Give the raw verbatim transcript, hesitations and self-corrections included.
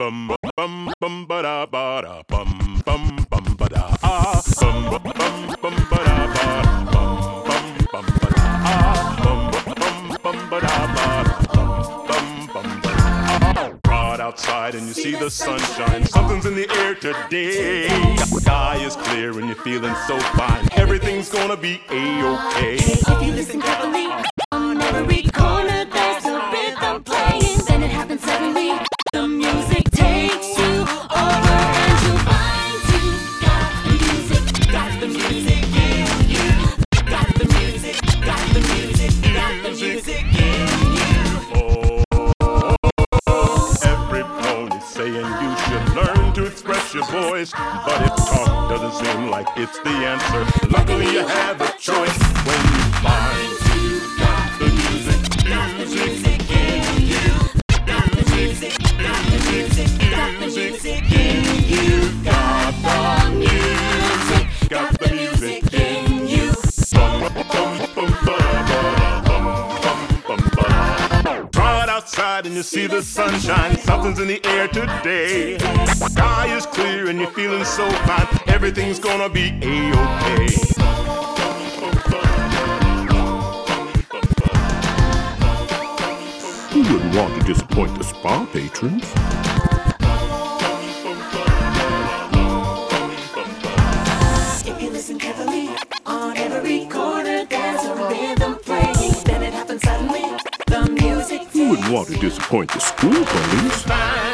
Bum bum bum ba da ba da bum bum bum ba da ah bum bum bum ba da ba bum bum bum ba da ah bum bum bum ba da ba bum bum bum ba da ah. Right outside and you see the sunshine. Something's in the air today. Sky is clear and you're feeling so fine. Everything's gonna be a-okay. If you listen carefully, on every corner there's a rhythm playing. Then it happens suddenly. The music takes you over and you find you got the music, got the music in you. Got the music, got the music, got the music in you. Oh, every pony's saying you should learn to express your voice, but if talk doesn't seem like it's the answer, luckily you have a choice when you find you got the music, music in you. Got the music, got the music, got the music in you. Got the music, got the music in you. Right outside and you see the sunshine. Something's in the air today. Sky is clear and you're feeling so fine. Everything's gonna be a-okay. Who wouldn't want to disappoint the spa patrons? If you listen carefully, on every corner there's a rhythm playing. Then it happens suddenly. The music Who wouldn't want to disappoint the school police? Fine.